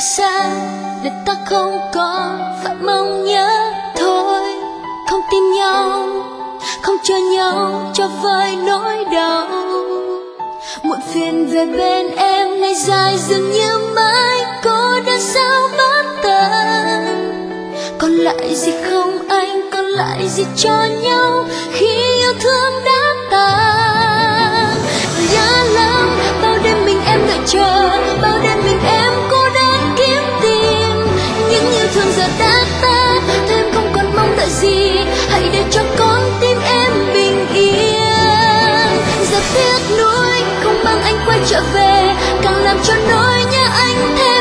xa để ta không còn phải mong nhớ thôi. Không tin nhau, không cho nhau cho vơi nỗi đau. Muộn phiền về bên em ngày dài dường như mãi cô đơn sao bất tận. Còn lại gì không anh, còn lại gì cho nhau khi yêu thương đã tàn. Nhớ lắm bao đêm mình em đợi chờ, bao đêm mình em cô đơn kiếm tìm. Những yêu thương giờ đã tan, thêm không còn mong đợi gì. Hãy để cho con tim em bình yên. Giờ tiếc nuối không mang anh quay trở về, càng làm cho nỗi nhớ anh thêm